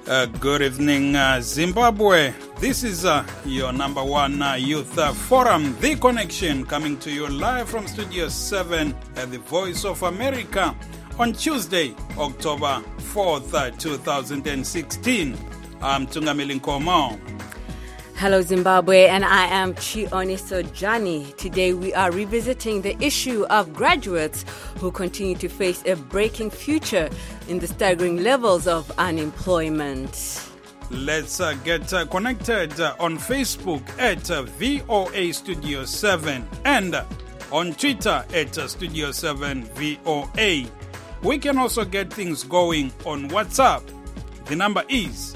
Good evening, Zimbabwe. This is your number one youth forum, The Connection, coming to you live from Studio 7 at the Voice of America on Tuesday, October 4th, 2016. I'm Tungamili Nkomo. Hello, Zimbabwe, and I am Chioniso Jani. Today we are revisiting the issue of graduates who continue to face a breaking future in the staggering levels of unemployment. Let's get connected on Facebook at VOA Studio 7 and on Twitter at Studio 7 VOA. We can also get things going on WhatsApp. The number is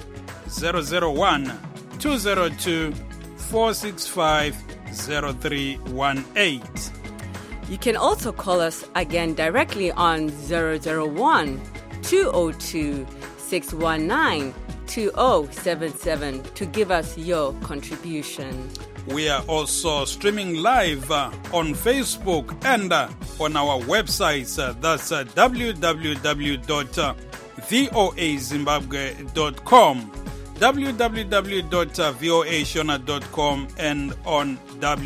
001-202-465-0318. You can also call us again directly on 001-202-619-2077 to give us your contribution. We are also streaming live on Facebook and on our websites. That's www.voazimbabwe.com, www.voashona.com, and on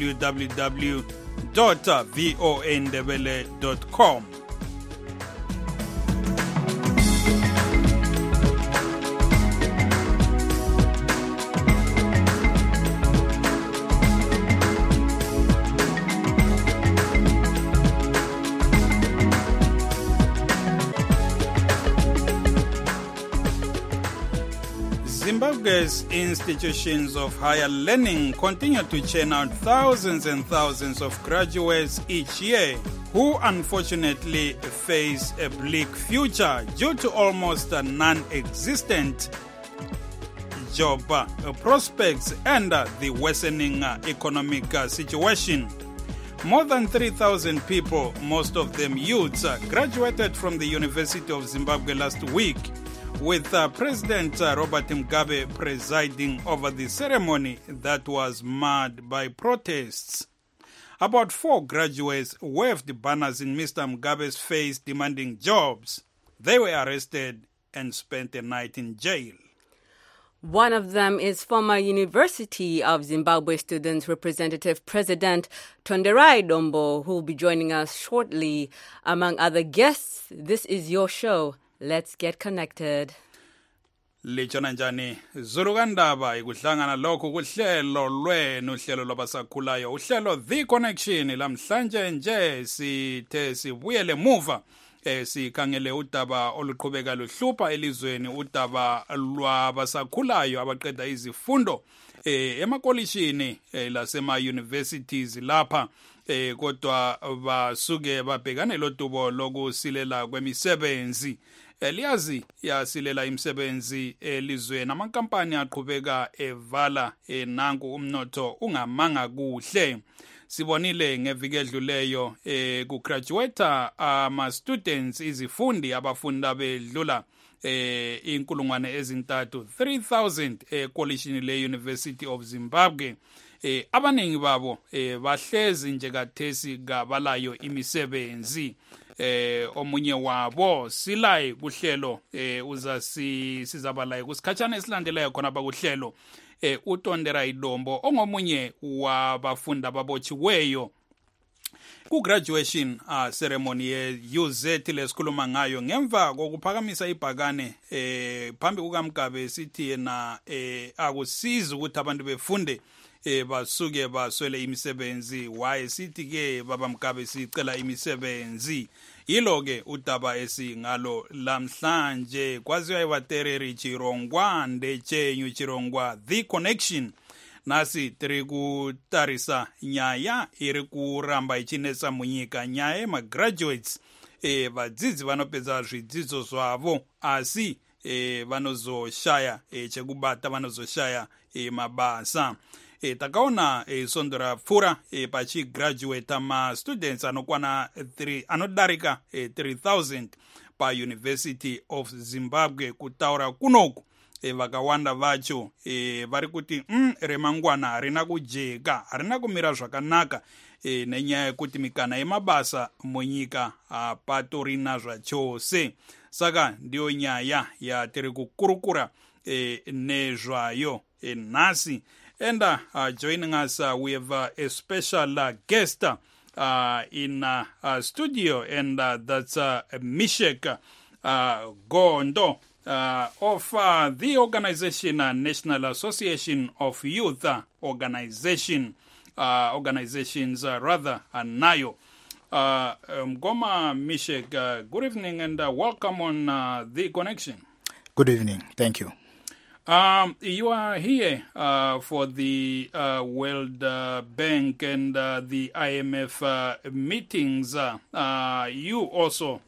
www.voandebele.com. Zimbabwe's institutions of higher learning continue to churn out thousands and thousands of graduates each year who unfortunately face a bleak future due to almost non-existent job prospects and the worsening economic situation. More than 3,000 people, most of them youths, graduated from the University of Zimbabwe last week, with President Robert Mugabe presiding over the ceremony that was marred by protests. About 4 graduates waved banners in Mr. Mugabe's face demanding jobs. They were arrested and spent a night in jail. One of them is former University of Zimbabwe Students Representative President Tonderai Dombo, who will be joining us shortly. Among other guests, this is your show. Let's get connected. Lichona njani Zulu kandaba ikuhlangana lokho kuhlelo lwenu uhlelo lwabasakhulayo uhlelo The Connection lamhlanje nje sithe sibuyele muva sikhangele udaba oluqhubeka luhlupha elizweni udaba lwabasakhulayo abaqeda izifundo emakolishini lasema universities lapha kodwa basuke babhekane lodubo lokusilela kwemisebenzi liyazi yasilela imisebenzi elizweni amakampani aqhubeka evala nanku umnotho ungamanga kuhle. Sibonile ngeviki edluleyo kugraduate ama students izifundi abafunda bedlula inkulungwane ezintathu 3,000 ekolishini le University of Zimbabwe. Abaningi babo bahlezi nje kathesi kabalayo imisebenzi. Omunye wabo silay kuhlelo sizabalayo kusikhatshana esilandelayo khona bakuhlelo uTonderai Dombo ongomunye wabafunda babotshiweyo ku graduation ceremony ye UZ lesikhuluma ngayo ngemva kokuphakamisa ibhakane phambi kukaMgabe sithi yena akusiza ukuthi abantu befunde basuke baswele imisebenzi waye sithi ke baba Mugabe sicela imisebenzi yilo ke udaba esingalo lamhlanje kwaziwa iwatereri Chirongwa ndechenyu Chirongwa The Connection nasi tiri kutarisa nyaya iri kuramba ichinesa munyika nyaya ma graduates vadzidzi vanopedza zvidzidzo zvavo asi vanozoshaya chekubata vanozoshaya mabasa. Takaona sondo rapfura pachigraduate ma students anodarika 3,000 pa University of Zimbabwe kutaura kunoku vakawanda vacho vari kuti remangwana harina kujeka harina kumira zvakanaka nenyaya yekuti mikana yemabasa munyika hapatorina zvachose. Saka ndiyo nyaya yatiri kukurukura nezvayo nasi. And joining us, we have a special guest in studio, and that's Mishek Gondo of the organization National Association of Youth Organizations, NAYO. Mgoma Mishek, good evening and welcome on The Connection. Good evening. Thank you. You are here for the World Bank and the IMF meetings. You also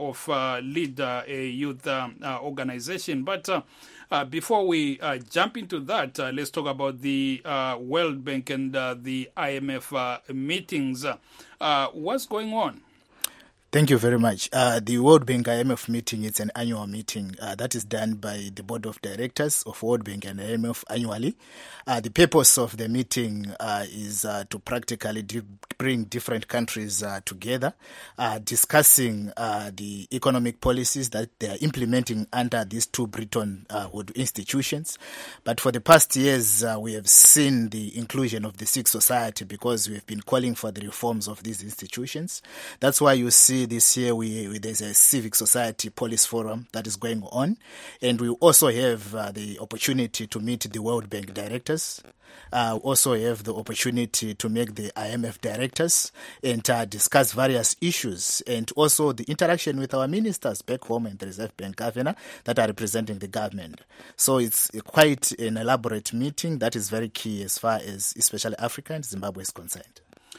lead a youth organization. But before we jump into that, let's talk about the World Bank and the IMF meetings. What's going on? Thank you very much. The World Bank IMF meeting is an annual meeting that is done by the Board of Directors of World Bank and IMF annually. The purpose of the meeting is to practically bring different countries together, discussing the economic policies that they are implementing under these two Bretton Woods institutions. But for the past years, we have seen the inclusion of the civic society because we have been calling for the reforms of these institutions. That's why you see this year there's a civic society policy forum that is going on, and we also have the opportunity to meet the World Bank directors. Also have the opportunity to meet the IMF directors and discuss various issues, and also the interaction with our ministers back home and the Reserve Bank governor that are representing the government. So it's quite an elaborate meeting that is very key as far as especially Africa and Zimbabwe is concerned.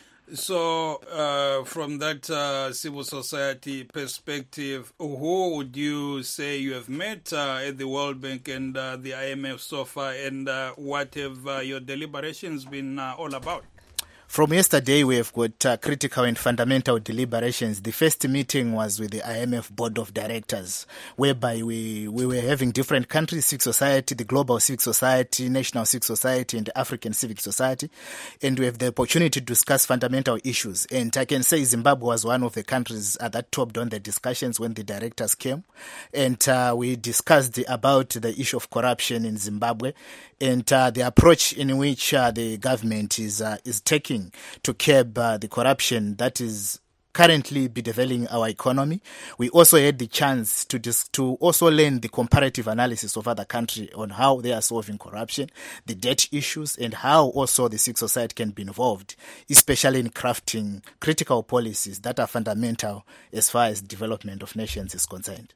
So, from that civil society perspective, who would you say you have met at the World Bank and the IMF so far, and what have your deliberations been all about? From yesterday, we have got critical and fundamental deliberations. The first meeting was with the IMF Board of Directors, whereby we were having different countries, civic society, the Global Civic Society, National Civic Society, and the African Civic Society. And we have the opportunity to discuss fundamental issues. And I can say Zimbabwe was one of the countries that topped on the discussions when the directors came. And we discussed about the issue of corruption in Zimbabwe and the approach in which the government is taking to curb the corruption that is currently bedeviling our economy. We also had the chance to also learn the comparative analysis of other countries on how they are solving corruption, the debt issues, and how also the civil society can be involved, especially in crafting critical policies that are fundamental as far as development of nations is concerned.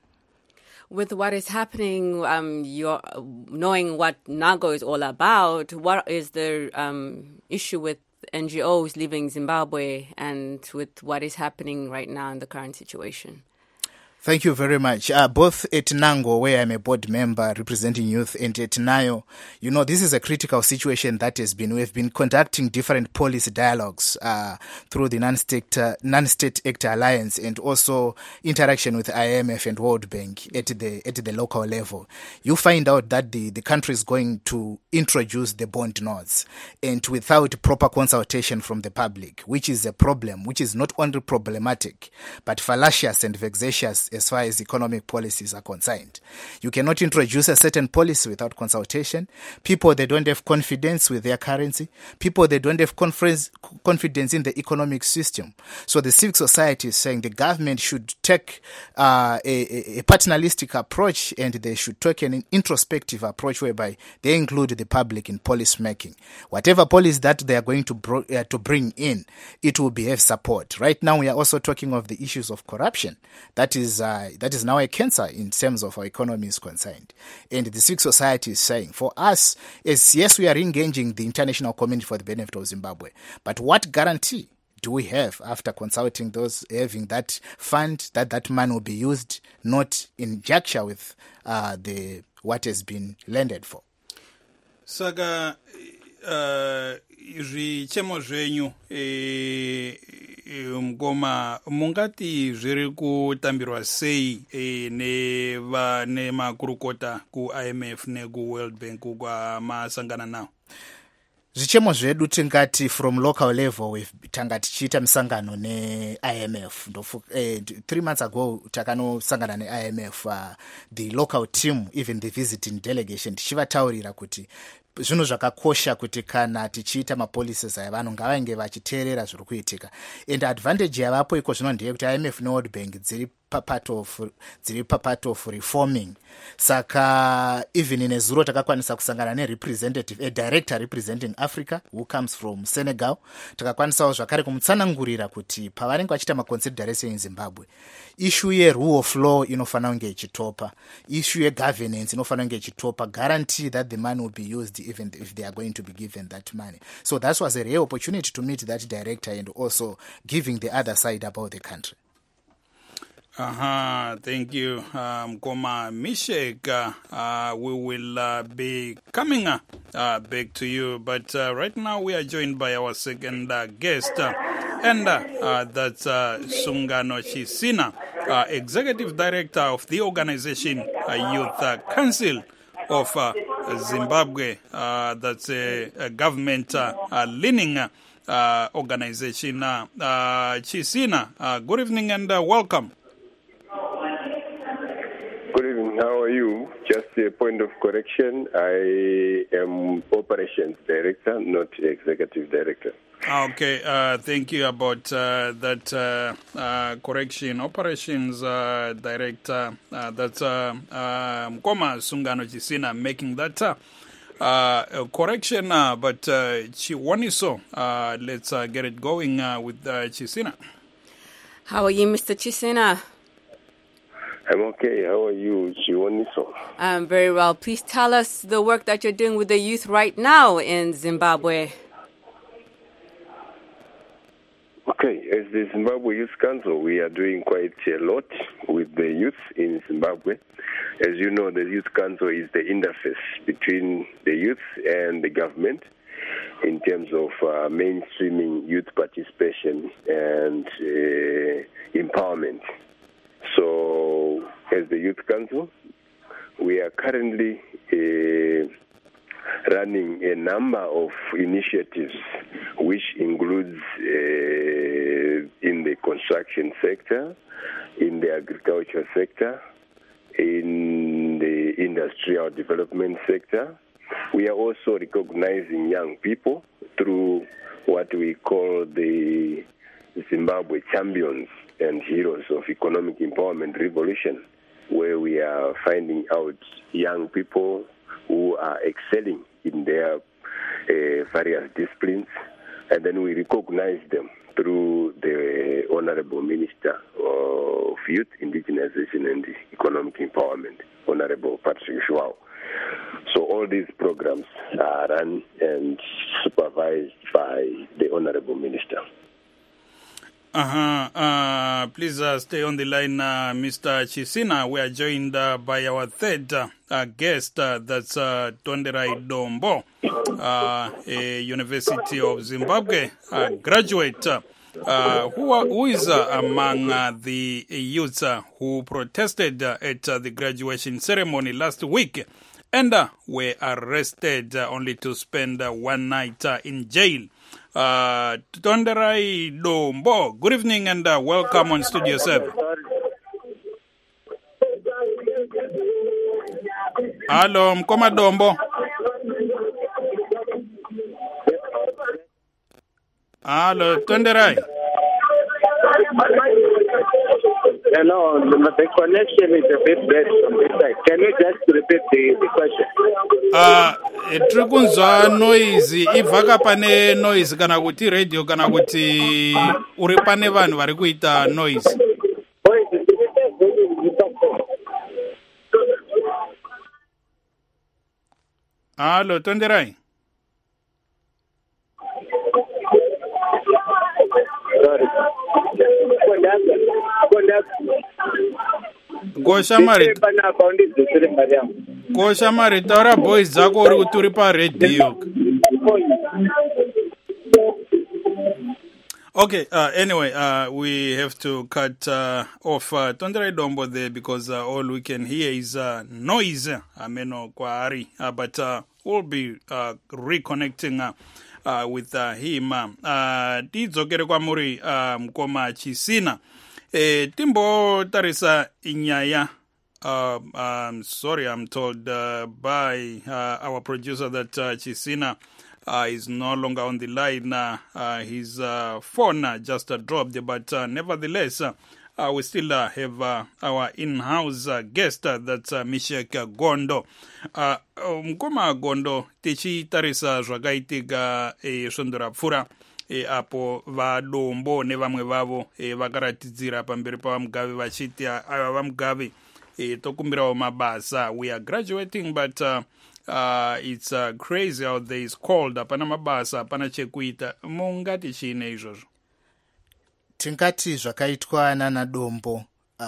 With what is happening, you're knowing what NAGO is all about, what is the issue with NGOs leaving Zimbabwe and with what is happening right now in the current situation? Thank you very much. Both at NANGO, where I'm a board member representing youth, and at NAYO, this is a critical situation that we've been conducting different policy dialogues through the non-state actor alliance and also interaction with IMF and World Bank at the local level. You find out that the country is going to introduce the bond notes and without proper consultation from the public, which is a problem, which is not only problematic, but fallacious and vexatious as far as economic policies are concerned. You cannot introduce a certain policy without consultation. People, they don't have confidence with their currency. People, they don't have confidence in the economic system. So the civic society is saying the government should take a paternalistic approach, and they should take an introspective approach whereby they include the public in policy making. Whatever policy that they are going to bring in, it will behave support. Right now, we are also talking of the issues of corruption. That is now a cancer in terms of our economy is concerned. And the civic society is saying, for us, yes, we are engaging the international community for the benefit of Zimbabwe, but what guarantee do we have after consulting those having that fund that money will be used not in juncture with what has been lended for? Saka zvichemo zvenyu Mgoma, mungati zviri kutambirwa sei nemakurukota ku IMF neku World Bank kwamasangana nawo? zvichemo zvedu tingati from local level tanga tichiita misangano ne-IMF 3 months ago takanosangana ne-IMF the local team, even the visiting delegation, tichivataurira kuti zvinhu zvakakosha kuti kana tichiita mapolicies aya vanhu ngavainge vachiteerera zviri kuitika, and advantage yavapo iko zvino ndeye kuti IMF neWorld Bank dziri part of reforming. Saka even nezuro takakwanisa kusangana nerepresentative, a director representing Africa who comes from Senegal. Takakwanisawo zvakare kumutsanangurira kuti pavanenge vachiita maconsideration in Zimbabwe, issue yerule of law inofana kunge ichitopa, issue yegovernance inofana kunge ichitopa, guarantee that the money will be used even if they are going to be given that money. So that was a rare opportunity to meet that director and also giving the other side about the country. Thank you, Mkoma Mishek. We will be coming back to you, but right now we are joined by our second guest, and that's Sungano Chisina, Executive Director of the organization Youth Council of Zimbabwe. That's a government-leaning organization. Chisina, good evening and welcome. How are you? Just a point of correction. I am Operations Director, not Executive Director. Okay, thank you about that correction. Operations Director, that's Mkoma Sungano Chisina making that correction, but Chiwaniso, let's get it going with Chisina. How are you, Mr. Chisina? I'm okay. How are you, Chiwaniso? I'm very well. Please tell us the work that you're doing with the youth right now in Zimbabwe. Okay, as the Zimbabwe Youth Council, we are doing quite a lot with the youth in Zimbabwe. As you know, the Youth Council is the interface between the youth and the government in terms of mainstreaming youth participation and empowerment. So, as the Youth Council, we are currently running a number of initiatives, which includes in the construction sector, in the agriculture sector, in the industrial development sector. We are also recognizing young people through what we call the Zimbabwe Champions and Heroes of Economic Empowerment Revolution, where we are finding out young people who are excelling in their various disciplines, and then we recognize them through the Honorable Minister of Youth, Indigenization and Economic Empowerment, Honorable Patrick João. So all these programs are run and supervised by the Honorable Minister. Please stay on the line, Mr. Chisina. We are joined by our third guest, that's Tonderai Dombo, a University of Zimbabwe graduate, who is among the youths who protested at the graduation ceremony last week and were arrested only to spend one night in jail. Tonderai Dombo, good evening and welcome on Studio 7. Hello, Mkoma Dombo. Hello, Tonderai. Hello, the connection is a bit bad from this side. Can you just repeat the question? Tiri kunzwa noise, ibvaka pane noise kana kuti radio kana kuti uri pane vanhu vari kuita noise. Hello, Tonderai. Kosha mari taura boys dzako uri kuturi pa radio. Okay, anyway, we have to cut off Tonderai Dombo there because all we can hear is noise, ameno kwa ari, but we'll be reconnecting with him. Tidzokere kwamuri mukoma Chisina. Timbo tarisa inyaya. Sorry, I'm told by our producer that Chisina is no longer on the line. His phone just dropped, but nevertheless, we still have our in-house guest, that's Meshach Gondo. Mkoma Gondo, tichitarisa zvakaitika svondora pfura apo vadombo nevamwe vavo vakaratidzira pamberi pavamugave vachiti ava vamugave tokumbirawo mabasa. We are graduating, but it's crazy how there is called hapana mabasa hapana chekuita. Mungati chiine izvozvo? Tingati zvakaitwa nanadombo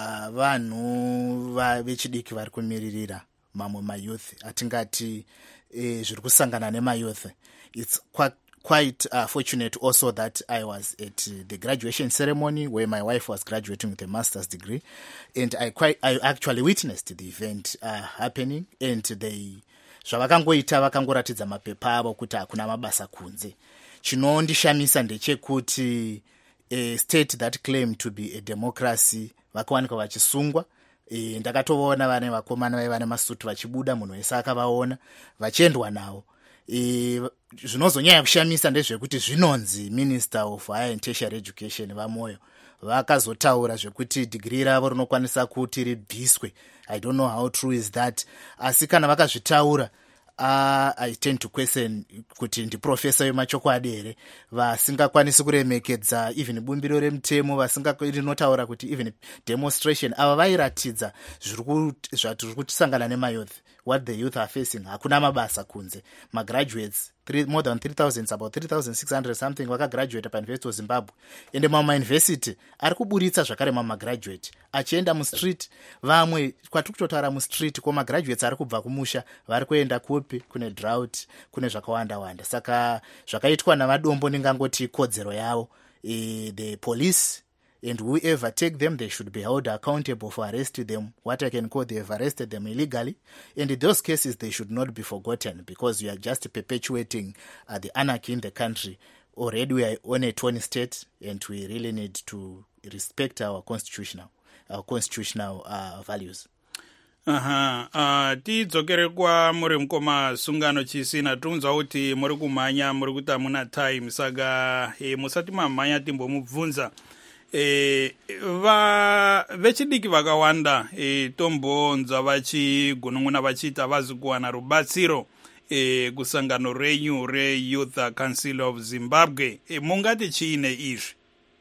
vanhu vechidiki vari kumiririra mamwe mayouth atingati zviri kusangana nemayouth. It's quite fortunate also that I was at the graduation ceremony where my wife was graduating with a master's degree, and I actually witnessed the event happening, and they zvavakangoita vakangoratidza mapepa avo kuti hakuna mabasa kunze. Chinondishamisa ndechekuti a state that claimed to be a democracy vakawanikwa vachisungwa. Ndakatovaona vane vakomana vaiva nemasutu vachibuda, munhu wese akavaona vachiendwa navo. Zvinozonyanya kushamisa ndezvekuti zvinonzi Minister of Higher and Tertiary Education vamoyo vakazotaura zvekuti degree ravo rinokwanisa kuti ribviswe. I don't know how true is that. Asi kana vakazvitaura I tend to question kuti ndiprofesa wemachokwadi here vasingakwanisi kuremekedza even bumbiro remutemo, vasinganotaura kuti even demonstration ava vairatidza zvatiri kutisangana nemayouth, what the youth are facing. Hakuna mabasa kunze. Graduates more than 3,000, about 3,600 something vakagraduate paUniversity of Zimbabwe, ende mamauniversity ari kuburitsa zvakare mamagraduate achienda mustreet. Vamwe kwatiri kutotaura mustreet ko magraduates ari kubva kumusha vari kuenda kupi, kune drought, kune zvakawanda wanda. Saka zvakaitwa navadombo ndingangoti kodzero yavo. The police and whoever take them, they should be held accountable for arresting them. What I can call, they have arrested them illegally. And in those cases, they should not be forgotten, because you are just perpetuating the anarchy in the country. Already we are on a torn state, and we really need to respect our constitutional values. Tidzokere kwa muri mukoma sungano Chisina. Tunzwa kuti muri kumhanya, muri kuti hamuna time, saka musati mamhanya timbomubvunza. Vechidiki vakawanda tombonzwa vachigunun'una vachiti havazi kuwana rubatsiro kusangano renyu reYouth Council of Zimbabwe. Mungati chiine izvi?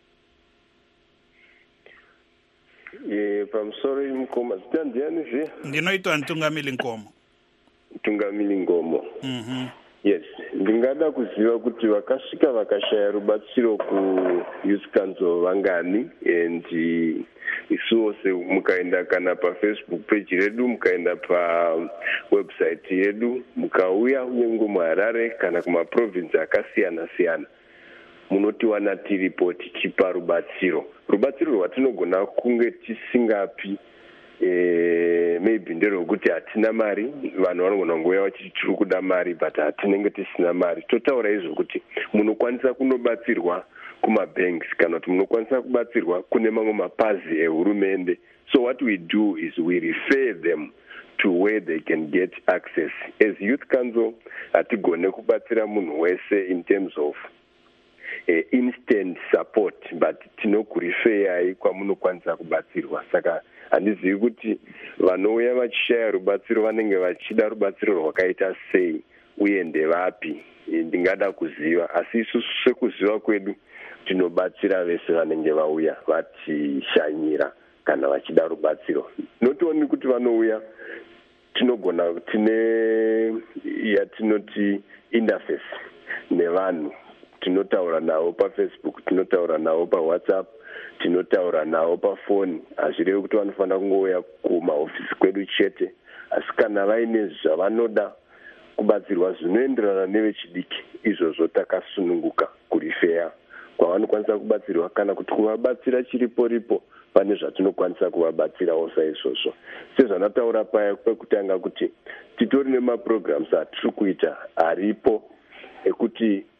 Pamusoro mukoma zita ndiani zve? Ndinoitwa Ntungamili Ngomo. Ntungamili Ngomo. Yes, ndingada kuziva kuti vakasvika vakashaya rubatsiro kuYouth Council vangani, and isose mukaenda kana paFacebook page redu, mukaenda pawebsite yedu, mukauya unyengo muHarare kana kumaprovince akasiyana siyana, munotiwana tiripoti tipa rubatsiro rwatinogona kunge tisingapi. Maybe nderekuti hatina mari, vanhu vanogona kungoya vachiti tiri kuda mari but hatinenge tisina mari. Totaura izvo kuti munokwanisa kunobatsirwa kumabanks kana kuti munokwanisa kubatsirwa kune mamwe mapazi ehurumende. So what we do is we refer them to where they can get access. As Youth Council, hatigone kubatsira munhu wese in terms of instant support, but tinokurifeyai kwamunokwanisa kubatsirwa. Saka handizivi kuti vanouya vachishaya rubatsiro vanenge vachida rubatsiro rwakaita sei uye ndevapi. Ndingada kuziva, asi isusu sekuziva kwedu tinobatsira vese vanenge vauya vachishanyira kana vachida rubatsiro. Notioni kuti vanouya tinogona tine yatinoti interface nevanhu, tinotaura navo paFacebook, tinotaura navo paWhatsApp, tinotaura navo pafoni. Hazvirevi kuti vanofanira kungouya kumahofisi kwedu chete, asi kana vaine zvavanoda kubatsirwa zvinoenderana nevechidiki, izvozvo takasununguka kurifeya kwavanokwanisa kubatsirwa, kana kuti kuvabatsira chiripo pane zvatinokwanisa kuvabatsirawo saizvozvo. Sezvanataura paya kwekutanga kuti titori nemaprograms atiri kuita aripo ekuti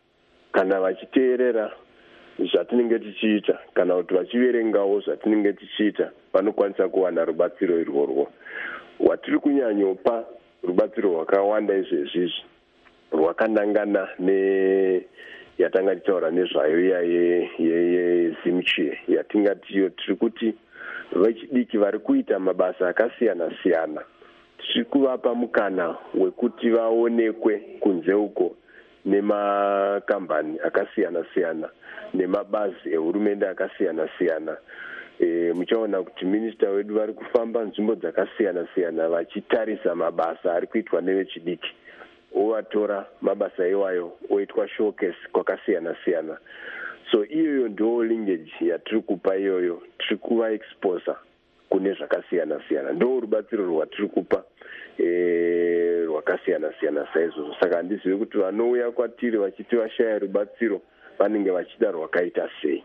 kana vachiteerera zvatinenge tichiita kana kuti vachiverengawo zvatinenge tichiita vanokwanisa kuwana rubatsiro irworwo. Watiri kunyanyopa rubatsiro rwakawanda izvezvizvi rwakanangana yatanga tichitaura nezvayo iya yezimchi yatingatiyo tiri kuti vechidiki vari kuita mabasa akasiyana siyana tiri kuvapa mukana wekuti vaonekwe kunze uko nemakambani akasiyana siyana nemabazi ehurumende akasiyana siyana. Muchaona kuti minista wedu vari kufamba nzvimbo dzakasiyana siyana vachitarisa mabasa ari kuitwa nevechidiki, ovatora mabasa iwayo oitwa showcase kwakasiyana siyana. So iyoyo ndo linkage yatiri kupa iyoyo, tiri kuva expose kune zvakasiyana siyana, ndo rubatsiro rwatiri kupa rwakasiyana siyana saizvozvo. Saka handizivi kuti vanouya kwatiri vachiti vashaya rubatsiro vanenge vachida rwakaita sei.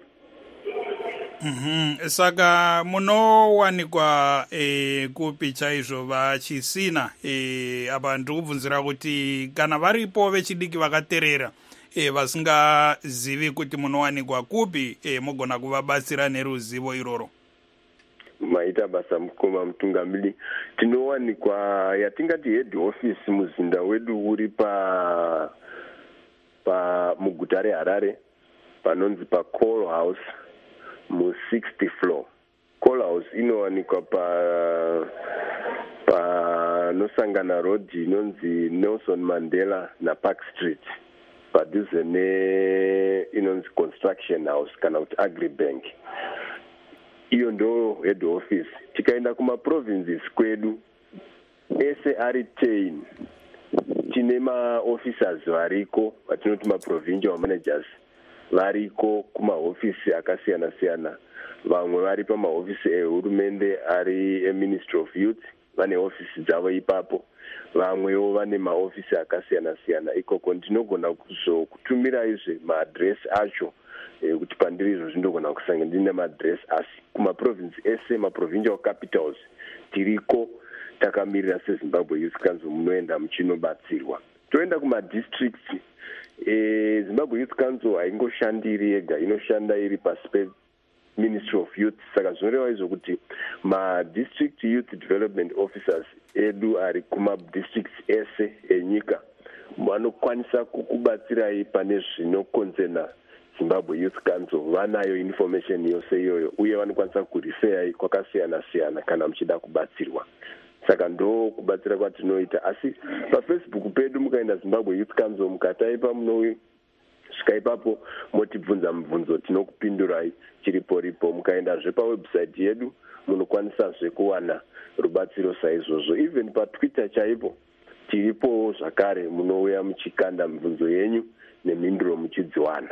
Saka munowanikwa kupi chaizvo vachisina apa ndiri kubvunzira kuti kana varipo vechidiki vakaterera vasingazivi kuti munowanikwa kupi mogona kuvabatsira neruzivo iroro. Maita basa mukoma mutungamiri, tinowanikwa yatingati head office muzinda wedu uri muguta reHarare panonzi paCall House mu60th floor. Call House inowanikwa panosangana road inonzi Nelson Mandela naPark Street padhuze inonzi Construction House kana kuti Agribank. Iyo ndo head office. Tikaenda kuma provinces kwedu ese ari 10 tine officers variko vatinoti provincial managers variko kuma office akasiyana siyana. Vamwe vari pamahofisi ehurumende ari Ministry of Youth, vane office dzavo ipapo. Vamwewo vane maofisi akasiyana siyana ikoko. Ndinogona kutumira izve maadress acho kuti pandiri izvo zvindogona kusanga ndine maadress asi kuma province ese provincial capitals tiriko takamirira seZimbabwe Youth Council munoenda muchinobatsirwa. Toenda kuma districts, Zimbabwe Youth Council haingoshandiri yega, inoshanda iri pasi Ministry of Youth. Saka zvinoreva izvo kuti district youth development officers edu ari kuma districts ese enyika vanokwanisa kukubatsirai pane zvinokonzerna Zimbabwe Youth Council. Vanayo information yose iyoyo uye vanokwanisa kurifeyai kwakasiyana siyana kana muchida kubatsirwa. Saka ndo kubatsira kwatinoita. Asi paFacebook pedu mukaenda Zimbabwe Youth Council mukataipa svika ipapo motibvunza mibvunzo tinokupindurai chiripo. Mukaendazve pawebsite yedu munokwanisazve kuwana rubatsiro saizvozvo. Even paTwitter chaipo tiripo zvakare, munouya muchikanda mibvunzo yenyu nemhinduro muchidziwana.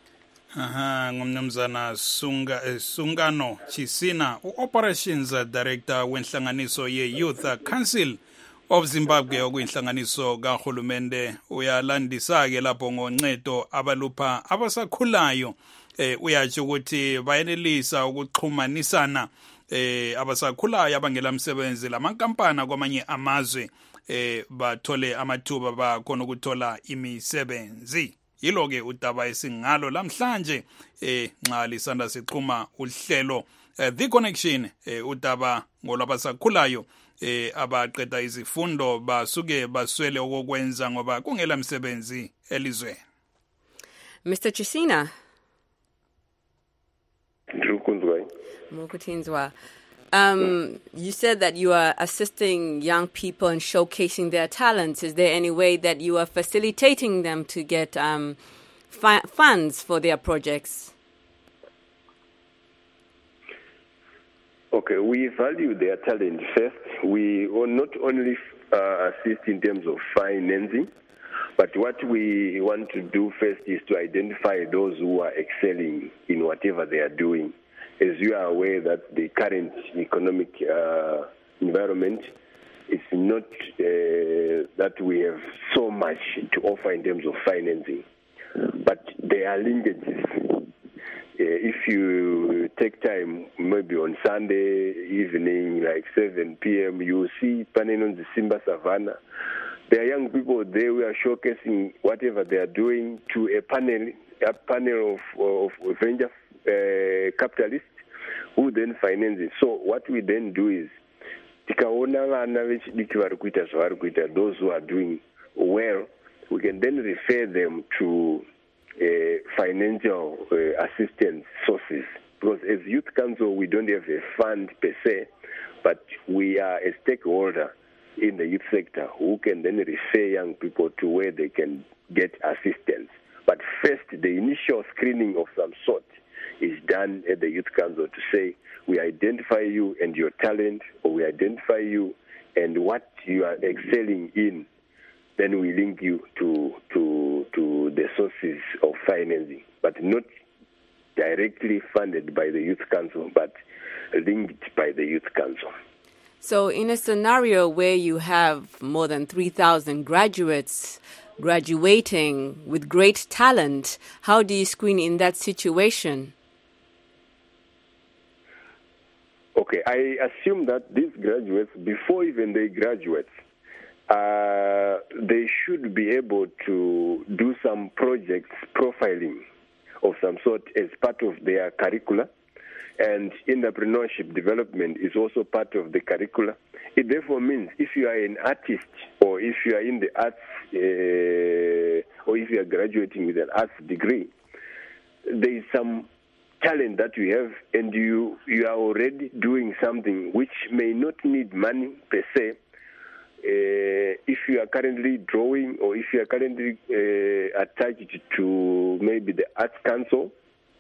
Ngumnumzana Sungano Chisina, Operations Director wenhlanganiso ye-Youth Council of Zimbabwe okuyinhlanganiso kahulumende. Uyalandisa-ke lapho ngoncedo abalupha abasakhulayo. Uyatsho ukuthi bayenelisa ukuxhumanisana abasakhulayo abangela msebenzi lamankampani kwamanye amazwe bathole amathuba bakhona ukuthola imisebenzi. Yilo-ke udaba esingalo lamhlanje nxa lisanda siqhuma uhlelo The Connection, udaba ngolwabasakhulayo abaqeda izifundo basuke baswele okokwenza ngoba kungela msebenzi elizweni. Mr. Chisina. You said that you are assisting young people in showcasing their talents. Is there any way that you are facilitating them to get funds for their projects? Okay, we value their talent first. We will not only assist in terms of financing, but what we want to do first is to identify those who are excelling in whatever they are doing. As you are aware that the current economic environment is not that we have so much to offer in terms of financing, but there are linkages. if you take time, maybe on Sunday evening, like 7 p.m., you see panel on the Simba Savannah. There are young people there who are showcasing whatever they are doing to a panel of venture capitalists who then finance it. So what we then do is, those who are doing well, we can then refer them to financial assistance sources. Because as Youth Council, we don't have a fund per se, but we are a stakeholder in the youth sector who can then refer young people to where they can get assistance. But first, the initial screening of some sort is done at the Youth Council to say, we identify you and your talent, or we identify you and what you are excelling in. Then we link you to the sources of financing, but not directly funded by the Youth Council, but linked by the Youth Council. So in a scenario where you have more than 3,000 graduates graduating with great talent, how do you screen in that situation? Okay, I assume that these graduates, before even they graduate, they should be able to do some projects profiling of some sort as part of their curricula, and entrepreneurship development is also part of the curricula. It therefore means if you are an artist, or if you are in the arts, or if you are graduating with an arts degree, there is some talent that you have, and you are already doing something which may not need money per se. If you are currently drawing, or if you are currently attached to maybe the Arts Council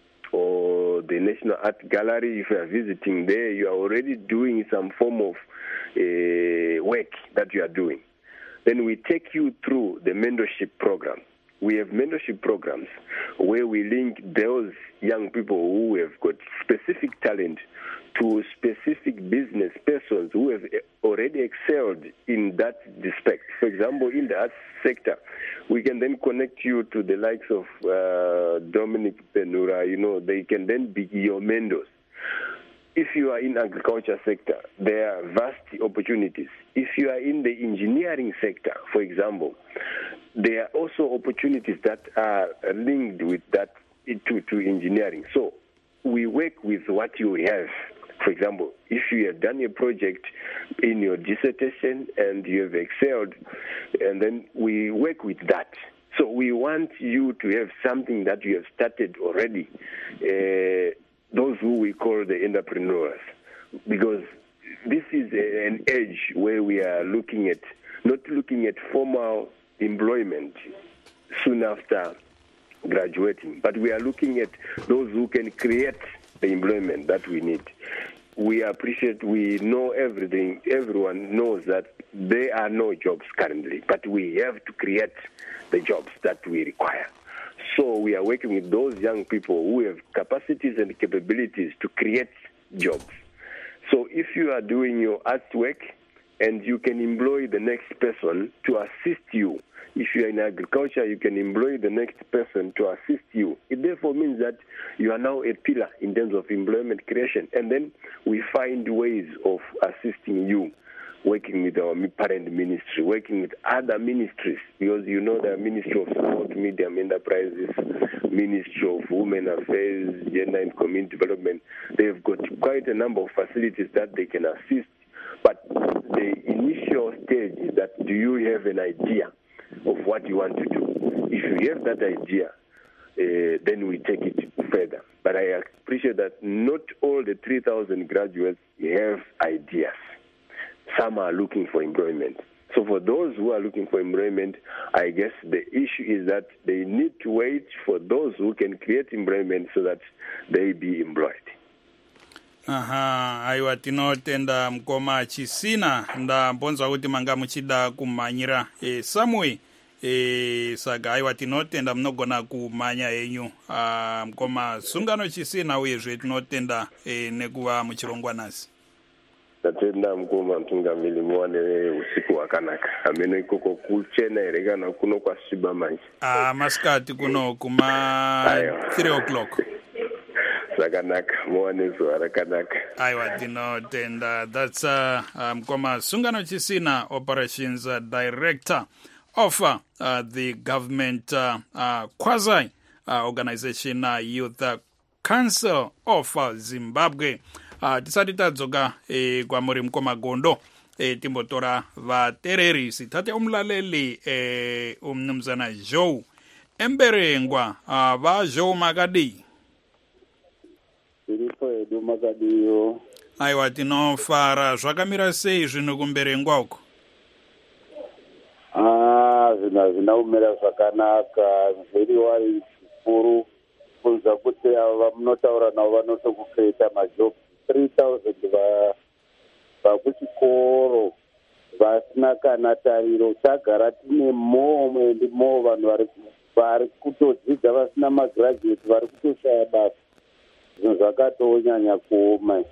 or the National Art Gallery, if you are visiting there, you are already doing some form of work that you are doing. Then we take you through the mentorship program. We have mentorship programs where we link those young people who have got specific talent to specific business persons who have already excelled in that respect. For example, in the arts sector, we can then connect you to the likes of Dominic Benura. They can then be your mentors. If you are in agriculture sector, there are vast opportunities. If you are in the engineering sector, for example, there are also opportunities that are linked with that to engineering. So we work with what you have. For example, if you have done a project in your dissertation and you have excelled, and then we work with that. So we want you to have something that you have started already, those who we call the entrepreneurs, because this is an age where we are not looking at formal employment soon after graduating, but we are looking at those who can create the employment that we need. We know everything, everyone knows that there are no jobs currently, but we have to create the jobs that we require. So we are working with those young people who have capacities and capabilities to create jobs. So if you are doing your artwork and you can employ the next person to assist you, if you are in agriculture, you can employ the next person to assist you. It therefore means that you are now a pillar in terms of employment creation. And then we find ways of assisting you, working with our parent ministry, working with other ministries, because the Ministry of Sport, Media and Enterprises, Ministry of Women Affairs, Gender and Community Development. They've got quite a number of facilities that they can assist. But the initial stage is that, do you have an idea of what you want to do? If you have that idea, then we take it further. But I appreciate that not all the 3,000 graduates have ideas. Some are looking for employment. So for those who are looking for employment, I guess the issue is that they need to wait for those who can create employment so that they be employed. Aiwa tinotenda mkoma Chisina ndambonzwa kuti manga muchida kumanyira samwe saka aiwa tinotenda munogona kumanya yenyu mkoma sungano Chisina uyezve tinotenda nekuva muchirongwa nasi. Tatenda mkoma mtungamili muwane usiku wakanaka. Ameno ikoko kuchena eregana kuno kwa shiba manje. Maskati kuno kuma 3 o'clock. Rakanaka, Moanezo, Rakanaka. Aiwa Dinot, and that's Mkoma Sungano Chisina, Operations Director of the government quasi organization Youth Council of Zimbabwe. Tisati tadzoka kwa muri Mkoma Gondo timbotora vatereri sithathe umlaleli umnumzana Joe Emberengwa va Joe Makadi. Aiwa tinofara zvakamira sei zvino kumberengwa uko? Zvinaumira zvakanaka very well zvikuru kunza kuti ava munotaura navo vanotokukreita majob 3000 vakuchikoro vasina kana tariro. Tagara tine more and more vanhu vari kutodzidza vasina magraduate vari kutoshaya basa. Zvinhu zvakatonyanya kuoma.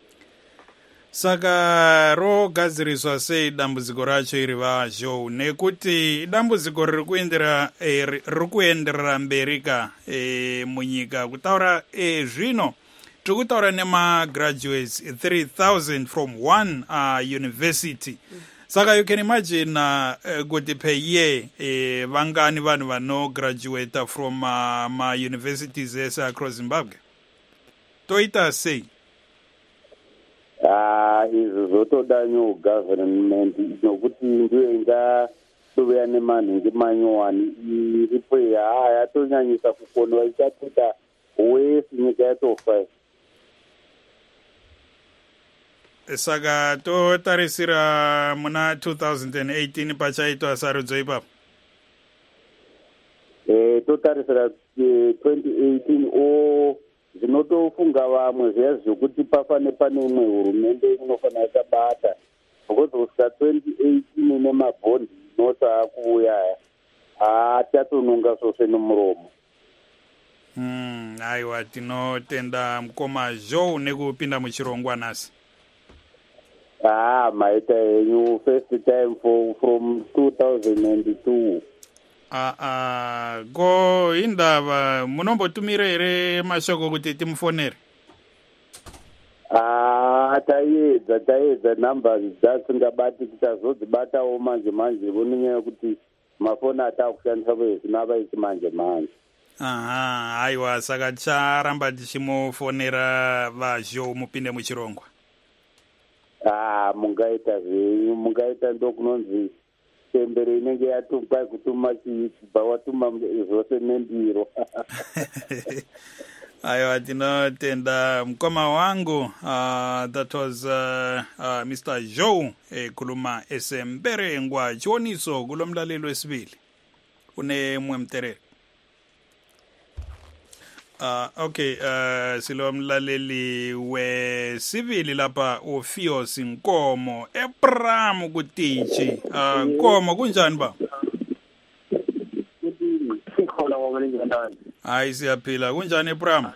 Saka rogadziriswa sei dambudziko racho iri vaZhou nekuti dambudziko riri kuenderera mberi ka munyika kutaura zvino tiri kutaura nemagraduates 3000 from one university. Saka you can imagine kuti per year vangani vanhu vanograduate from ma-universities ese across Zimbabwe. Toita sei? Izvo zvotoda new government nokuti ndiyo ingatova nemanhingi manyowani iripo yatonyanyisa kukonwa ichatota wese nyika yatofa. Saka totarisira muna 2018 pachaitwa sarudzo ipapo. Totarisira 2018 zvinotofunga vamwe zviya zvokuti pafane pane imwe hurumende inofanira yakabata because kusvika 2018 nemabhondi inota akuuya tatononga svose nomuromo. Aiwa tinotenda Mkoma Joe nekupinda muchirongwa nhasi. Maita henyu first time from 2002. Go indava munombotumira here mashoko kuti timufonere? Taedza numbers dzasingabati tichazodzibatawo manje nenyaya yekuti mafoni ataakushandisa vezvino ava echimanje manje. Aiwa saka ticharamba tichimufonera vaZhou mupinde muchirongwa. Mungaita zvenyu, mungaita ndokunonzi tembere inenge yatumba kutuma chibva watuma zvose nendiro. Aiwa tinotenda Mkoma wangu. That was Mr. Joe kuluma Emberengwa chioniso kulo mlaleli wesibili une mwe mterere. Okay, silo mlaleli wesibili lapha uFios Nkomo ePram kutichi. Nkomo kunjani ba? Hayi siyaphila kunjani ePram?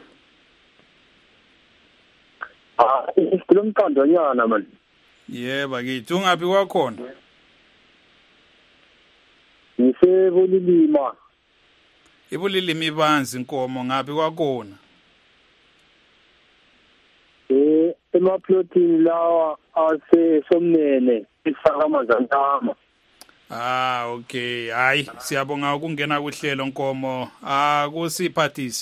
Kulomkhandlo nyana man. Yebo kithi ungaphi kwakhona? Ngisebulilima. Ibulilima ibanzi Nkomo ngaphi kwakhona? Emaplotini lawa asesomnene isakamazantama. Okay. Hayi siyabonga ukungena kuhlelo Nkomo. Kusiphathise.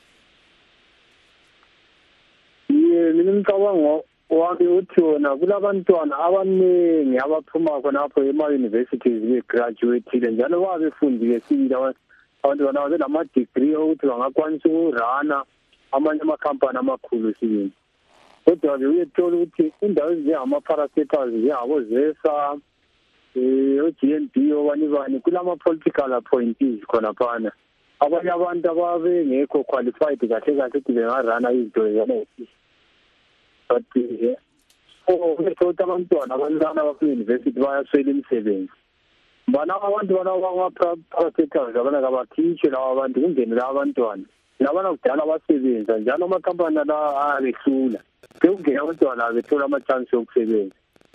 Mina ngicabanga wami uthi wona kulabantwana abaningi abaphuma khonapho ema-universities begraduatile njalo babefundile sibili abantu banabe nama-degree okuthi bangakwanisa ukurana amanye amakhampani amakhulu sibili. Kodwa-ke uyethola ukuthi indawo ezinjengama-parastatals njengabo-ZESA o-GNB obani kulama-political appointees khonaphana. Abanye abantu ababengekho qualified kahle kahle ukuthi bengarana izinto zanaisi. But uyethola abantwana abancane abakwi-university bayaswela imisebenzi. Bana abantu bama-parastatals abana kabakhitshwe lawa abantu kungene lawa abantwana. Labana kudala abasebenza njalo amakhampani la abehlula. Kungena abantwana bethola ama-chance yokusebenza.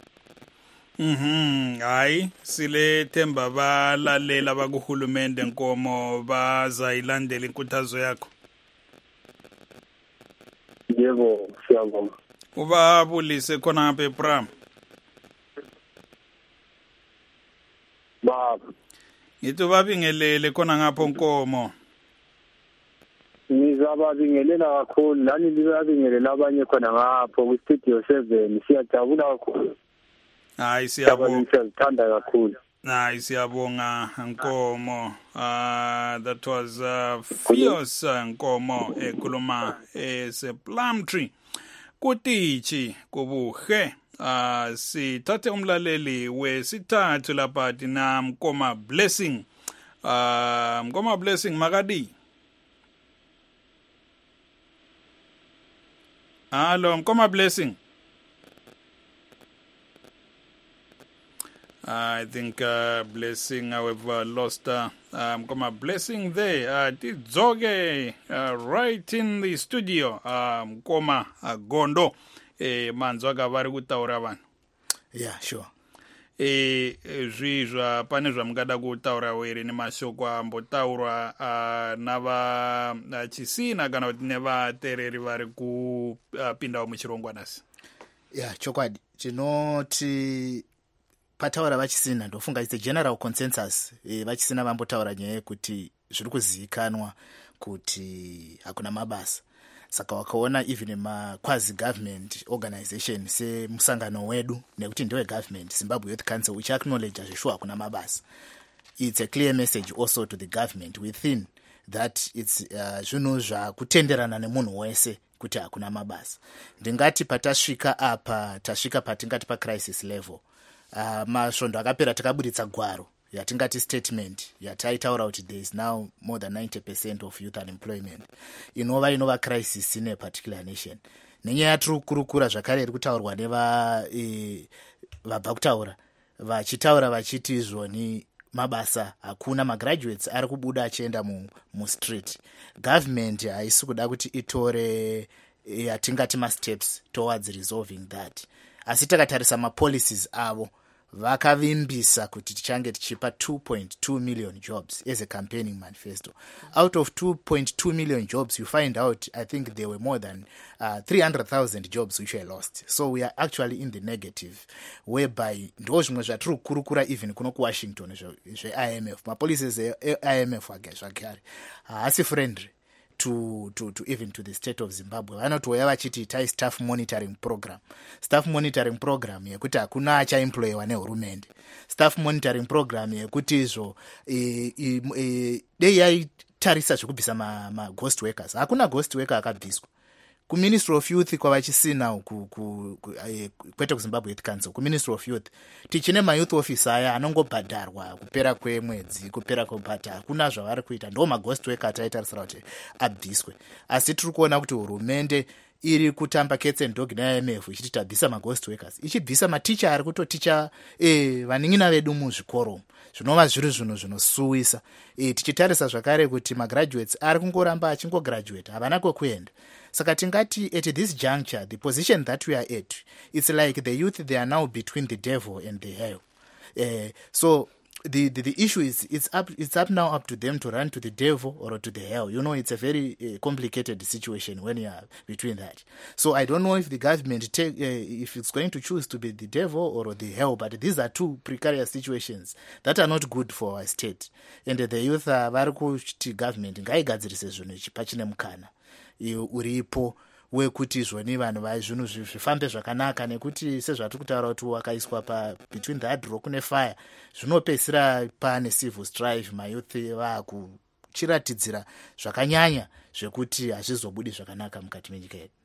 Hayi sile themba balalela bakuhulumende Nkomo bazayilandela inkuthazo yakho. Yebo, siyabonga. Ubabulise khona ngapha ePram. Baba. Ngithi ubabingelele khona ngapha Nkomo. Ngizababingelela kakhulu lani libabingelela abanye khona ngapho ku-Studio 7 siyajabula kakhulu. Hayi siyabonga. Siyazithanda kakhulu. Hayi siyabonga Nkomo. That was Fierce Nkomo ekhuluma esePlumtree. Kutichi kubuhe. Sithathe umlaleli wesithathu lapha thina Mkoma Blessing. Mkoma Blessing makadi. Hello, Mkoma Blessing. I think Blessing, we've lost Mkoma Blessing there. Tidzoge right in the studio. Mkoma Gondo. Manzwaga vari kutaura vanhu. Yeah, sure. Zvizva pane zvamungada kutaura were nemashoko ambotaurwa navachisina kana kuti nevateereri vari kupindawo muchirongwanasi. Yeah, chokwadi. Tinoti pataura vachisina ndofunga it's a general consensus. Vachisina vambotaura nyaya yekuti zviri kuzivikanwa kuti hakuna mabasa. Saka wakaona even quasi government organization semusangano wedu nekuti ndewe government Zimbabwe Youth Council which acknowledge zvishwa hakuna mabasa. It's a clear message also to the government within that it's zvinhu zvakutenderana nemunhu wese kuti hakuna mabasa. Ndingati patasvika apa tasvika patingati pacrisis level. Masvondo akapera takaburitsa gwaro yatingati statement yataitaura kuti there is now more than 90% of youth unemployment inova crisis in a particular nation. Nenyaya yatiri kurukura zvakare iri kutaurwa vabva kutaura vachitaura vachiti zvoni mabasa hakuna, magraduates ari kubuda achienda mustreet. Government haisi kuda kuti itore yatingati masteps towards resolving that. Asi takatarisa mapolicies avo vakavimbisa kuti tichange tichipa 2.2 million jobs as a campaigning manifesto. Out of 2.2 million jobs, you find out, I think there were more than 300,000 jobs which were lost. So we are actually in the negative, whereby ndo zvimwe zvatiri kukurukura even kuno kuWashington zveIMF. Mapolicies eIMF zvakare haasi friendly to even to the state of Zimbabwe. Vanotouya vachiti itai staff monitoring program. Staff monitoring program yekuti hakuna achaemployiwa nehurumende. Staff monitoring program yekuti izvo dei yaitarisa zvekubvisa ma-ghost workers. Hakuna ghost worker akabviswa. Ku-Ministry of Youth kwavachisina kwete kuZimbabwe Youth Council, ku-Ministry of Youth tichine ma-youth officer aya anongobhadharwa kupera kwemwedzi, kupera kwebhadha. Hakuna zvavari kuita, ndo ma-ghost worker ataitarisira kuti abviswe. Asi tiri kuona kuti hurumende iri kutamba cats and dog neIMF ichiti tabvisa ma-ghost workers, ichibvisa maticha ari kutoticha vanin'ina vedu muzvikoro. Zvinova zviri zvinhu zvinosuwisa. Tichitarisa zvakare kuti magraduates ari kungoramba achingograduate, havana kwekuenda. Saka tingati at this juncture, the position that we are at, it's like the youth, they are now between the devil and the hell. So the issue is it's up now up to them to run to the devil or to the hell. You know, it's a very complicated situation when you are between that. So I don't know if the government if it's going to choose to be the devil or the hell, but these are two precarious situations that are not good for our state. And the youth vari kuti government ngaigadzirise zvinhu ichi pachine mukana uripo wekuti zvoni vanhu zvinhu zvifambe zvakanaka, nekuti sezvatiri kutaura kuti wakaiswa between the hard rock nefire zvinopedzisira pane civil strife, mayouth vakuchiratidzira zvakanyanya zvekuti hazvizobudi zvakanaka mukati menyika yedu.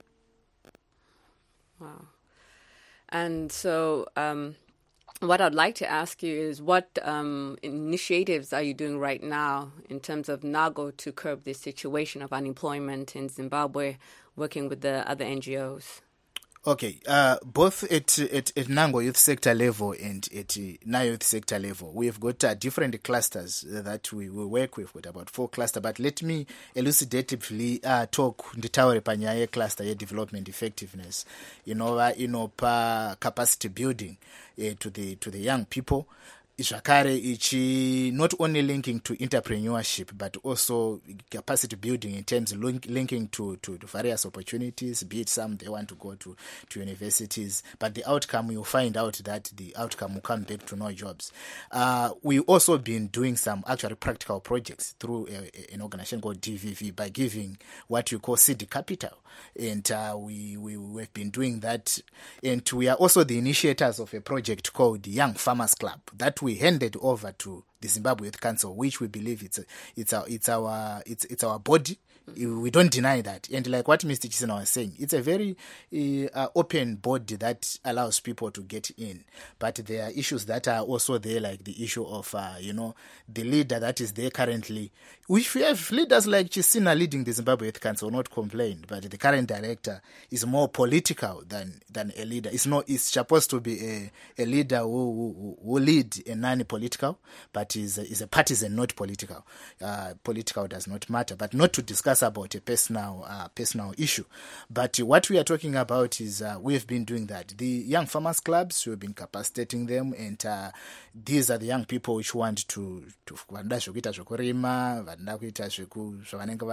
Wow. And so what I'd like to ask you is what initiatives are you doing right now in terms of NAGO to curb this situation of unemployment in Zimbabwe, working with the other NGOs? Okay, both at NANGO youth sector level and at NA youth sector level, we've got different clusters that we work with about 4 clusters. But let me elucidatively talk nditaure panyaya cluster ye development effectiveness. Pa capacity building to the young people. zvakare not only linking to entrepreneurship but also capacity building in terms of linking to various opportunities, be it some they want to go to universities, but the outcome, you'll find out that the outcome will come back to no jobs. We've also been doing some actually practical projects through an organization called DVV by giving what you call seed capital, and we've been doing that, and we are also the initiators of a project called the Young Farmers Club that we handed over to the Zimbabwe Youth Council, which we believe it's our body. We don't deny that. And like what Mr. Chisena was saying, it's a very open body that allows people to get in. But there are issues that are also there, like the issue of, the leader that is there currently. If we have leaders like Chisena leading the Zimbabwe Youth Council, not complain, but the current director is more political than a leader. It's supposed to be a leader who lead a non-political, but is a partisan, not political. Political does not matter, but not to discuss about a personal issue. But what we are talking about is we have been doing that. The young farmers clubs, we have been capacitating them, and these are the young people which want to vanoda zvekuita zvekurima, vanoda kuita zvavanenge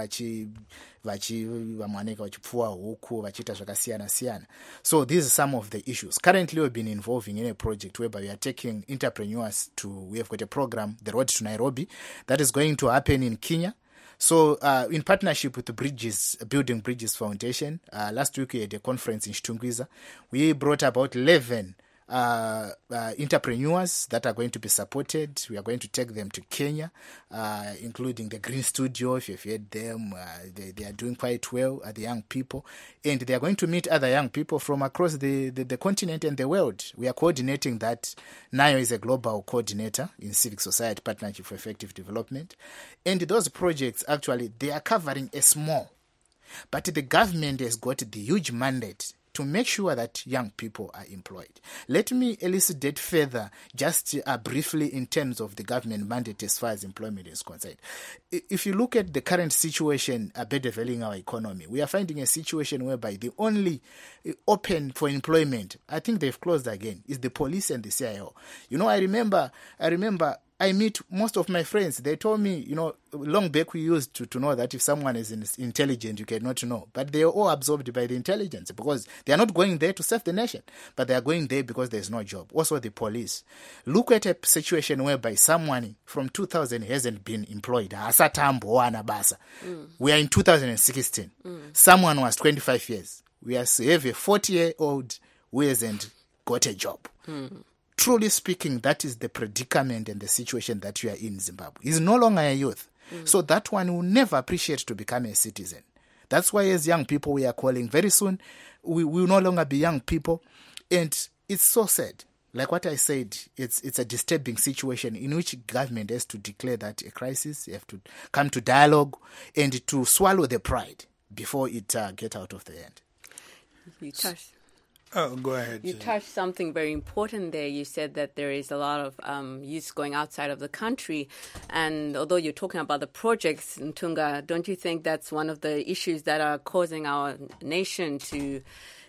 vamwe vanenge vachipfuwa huku vachiita zvakasiyana siyana. So these are some of the issues. Currently we've been involving in a project whereby we are taking entrepreneurs we have got a program, the Road to Nairobi, that is going to happen in Kenya. So in partnership with the Building Bridges Foundation, last week we had a conference in Chitungwiza. We brought about 11 entrepreneurs that are going to be supported. We are going to take them to Kenya, including the Green Studio. If you've heard them, they are doing quite well, the young people. And they are going to meet other young people from across the continent and the world. We are coordinating that. Nayo is a global coordinator in Civic Society Partnership for Effective Development. And those projects, actually, they are covering a small. But the government has got the huge mandate to make sure that young people are employed. Let me elucidate further, just briefly, in terms of the government mandate as far as employment is concerned. If you look at the current situation bedeveling our economy, we are finding a situation whereby the only open for employment, I think they've closed again, is the police and the CIO. I remember I meet most of my friends. They told me, long back we used to know that if someone is intelligent, you cannot know. But they are all absorbed by the intelligence because they are not going there to serve the nation, but they are going there because there's no job. Also the police. Look at a situation whereby someone from 2000 hasn't been employed. We are in 2016. Someone was 25 years. We have a 40-year-old who hasn't got a job. Truly speaking, that is the predicament and the situation that you are in Zimbabwe. He's no longer a youth. So that one will never appreciate to become a citizen. That's why as young people we are calling very soon, we will no longer be young people. And it's so sad. Like what I said, it's a disturbing situation in which government has to declare that a crisis. You have to come to dialogue and to swallow the pride before it get out of the end. You touched. Oh, go ahead. You touched something very important there. You said that there is a lot of youth going outside of the country. And although you're talking about the projects in Tunga, don't you think that's one of the issues that are causing our nation to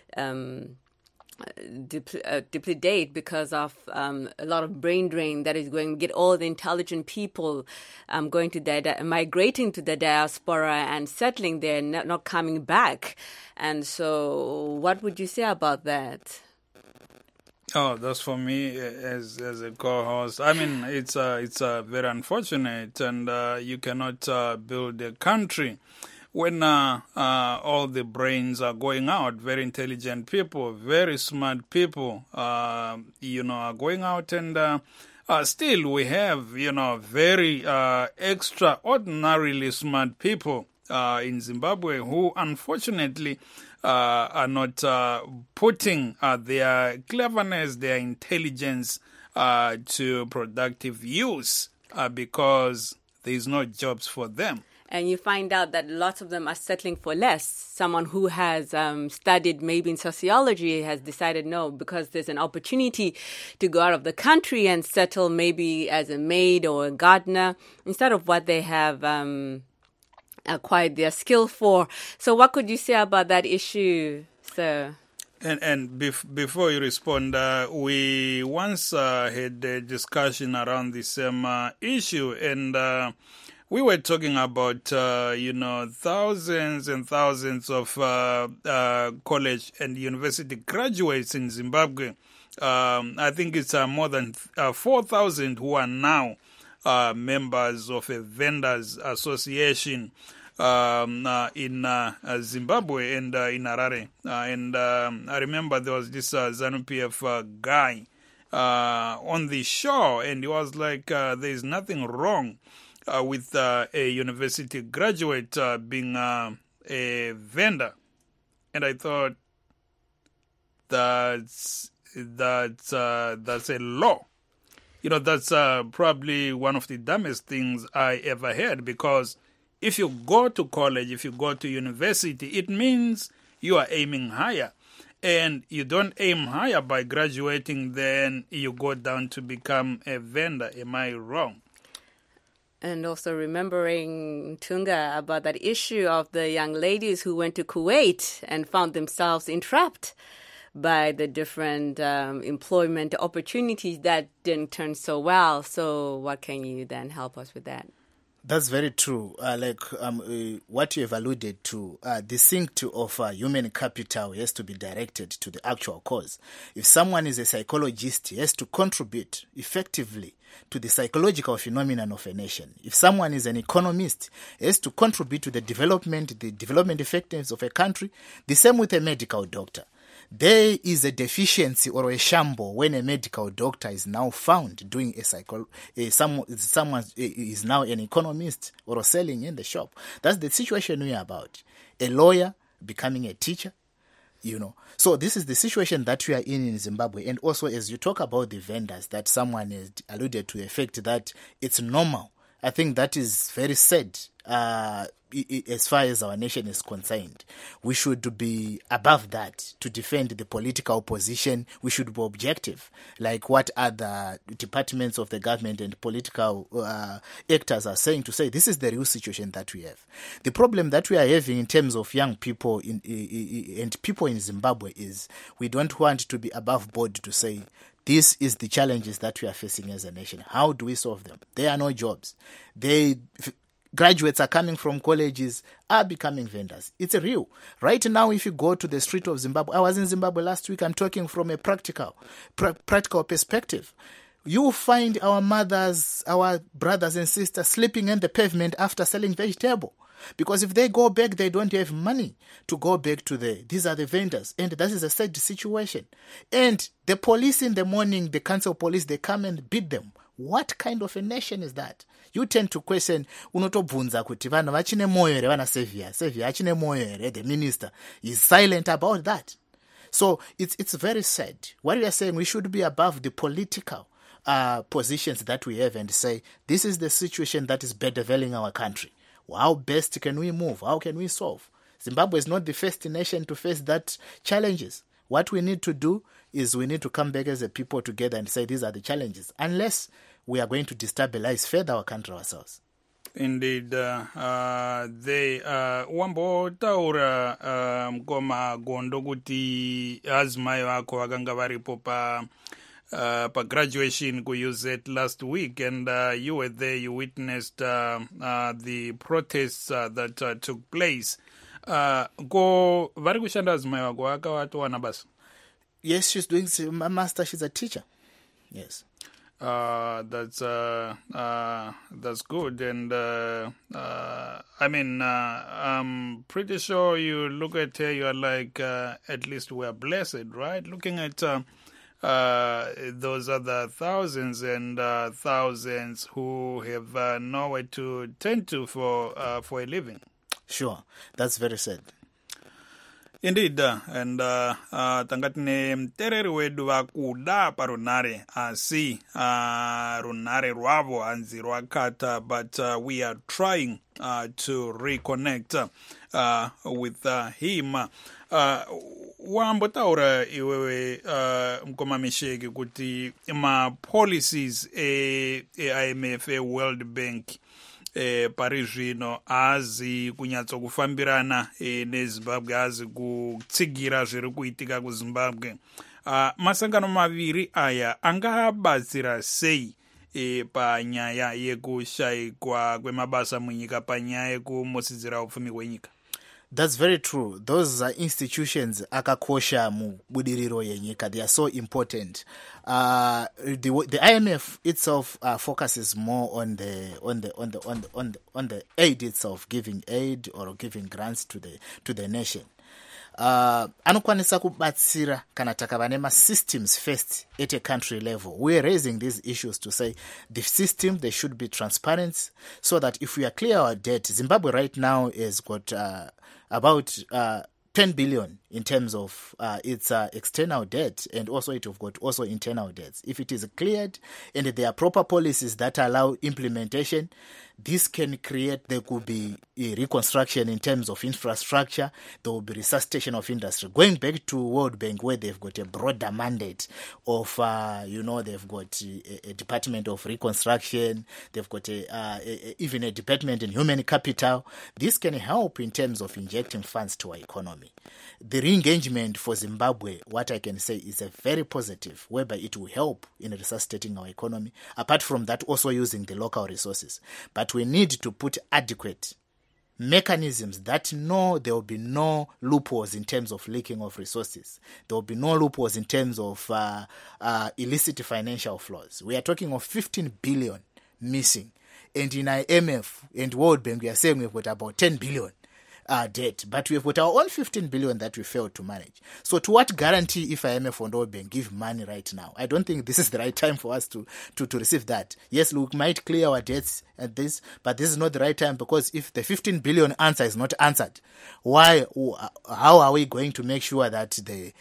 deplete because of a lot of brain drain that is going to get all the intelligent people going to migrating to the diaspora and settling there, not coming back. And so what would you say about that? Oh, that's for me as a co-host. I mean, it's very unfortunate, and you cannot build a country when all the brains are going out. Very intelligent people, very smart people, are going out, and still we have, very extraordinarily smart people in Zimbabwe who, unfortunately, are not putting their cleverness, their intelligence to productive use because there's no jobs for them. And you find out that lots of them are settling for less. Someone who has studied maybe in sociology has decided no, because there's an opportunity to go out of the country and settle maybe as a maid or a gardener instead of what they have acquired their skill for. So what could you say about that issue, sir? And before you respond, we once had a discussion around the same issue, and we were talking about, thousands and thousands of college and university graduates in Zimbabwe. I think it's more than 4,000 who are now members of a vendors association in Zimbabwe and in Harare. And I remember there was this ZANU-PF guy on the show, and he was like, there's nothing wrong with a university graduate being a vendor. And I thought that's a law. That's probably one of the dumbest things I ever heard, because if you go to college, if you go to university, it means you are aiming higher. And you don't aim higher by graduating, then you go down to become a vendor. Am I wrong? And also remembering, Tunga, about that issue of the young ladies who went to Kuwait and found themselves entrapped by the different employment opportunities that didn't turn so well. So what can you then help us with that? That's very true. What you have alluded to, the sink of human capital has to be directed to the actual cause. If someone is a psychologist, he has to contribute effectively to the psychological phenomenon of a nation. If someone is an economist, he has to contribute to the development effectiveness of a country. The same with a medical doctor. There is a deficiency or a shamble when a medical doctor is now found doing someone is now an economist or selling in the shop. That's the situation we are about. A lawyer becoming a teacher, So this is the situation that we are in Zimbabwe. And also, as you talk about the vendors, that someone has alluded to the fact that it's normal. I think that is very sad. As far as our nation is concerned, we should be above that to defend the political opposition. We should be objective, like what other departments of the government and political actors are saying, to say this is the real situation that we have. The problem that we are having in terms of young people and people in Zimbabwe is we don't want to be above board to say this is the challenges that we are facing as a nation. How do we solve them? There are no jobs. Graduates are coming from colleges, are becoming vendors. It's real. Right now, if you go to the street of Zimbabwe, I was in Zimbabwe last week, I'm talking from a practical perspective. You find our mothers, our brothers and sisters sleeping on the pavement after selling vegetable. Because if they go back, they don't have money to go back to these are the vendors. And that is a sad situation. And the police in the morning, the council police, they come and beat them. What kind of a nation is that? You tend to question, unotobvunza kuti vanhu vachine moyo here vana Savior achine moyo here, the minister is silent about that. So it's very sad. What we are saying, we should be above the political positions that we have and say, this is the situation that is bedeviling our country. How best can we move? How can we solve? Zimbabwe is not the first nation to face that challenges. What we need to do is we need to come back as a people together and say these are the challenges, unless we are going to destabilize further our country ourselves. Indeed, they wambotaura mkoma gondo kuti azimai vako vakanga varipo pa graduation ku UZ last week, and you were there, you witnessed the protests that took place. Ko vari kushanda azimai vako vakawatowana basa? Yes, she's doing a master, she's a teacher. Yes. That's good, and I'm pretty sure you look at her, you are like, at least we are blessed, right? Looking at those other thousands and thousands who have nowhere to turn to for a living. Sure, that's very sad. Indeed, and tangatine mtereri wedu vakuda parunare asi runare rwavo anzi rwakata, but we are trying to reconnect with him. Wambotaura iwewe mkoma misheki kuti ma policies IMF, World Bank parizvino azi kunyatso kufambirana neZimbabwe, azi kutsigira zviri kuitika kuZimbabwe. Masangano maviri aya angabatsira sei panyaya yekushayikwa kwemabasa munyika, panyaya yekumosidzira upfumi hwenyika? That's very true. Those are institutions akakosha mubudiriro yenyika. They are so important. The IMF itself focuses more on the aid itself, giving aid or giving grants to the nation. Anokwanisa kubatsira kana takava nema-systems first at a country level. We are raising these issues to say the system, they should be transparent so that if we are clear our debt, Zimbabwe right now has got about 10 billion in terms of its external debt, and also it have got also internal debts. If it is cleared and there are proper policies that allow implementation, this can create, there could be a reconstruction in terms of infrastructure, there will be resuscitation of industry. Going back to World Bank, where they've got a broader mandate of, they've got a Department of Reconstruction, they've got even a Department in Human Capital. This can help in terms of injecting funds to our economy. The re-engagement for Zimbabwe, what I can say is a very positive, whereby it will help in resuscitating our economy. Apart from that, also using the local resources. But we need to put adequate mechanisms that there will be no loopholes in terms of leaking of resources. There will be no loopholes in terms of illicit financial flows. We are talking of 15 billion missing. And in IMF and World Bank, we are saying we've got about 10 billion. Debt, but we've got our own 15 billion that we failed to manage. So to what guarantee if IMF and World Bank give money right now? I don't think this is the right time for us to receive that. Yes, we might clear our debts at this, but this is not the right time, because if the 15 billion answer is not answered, how are we going to make sure that the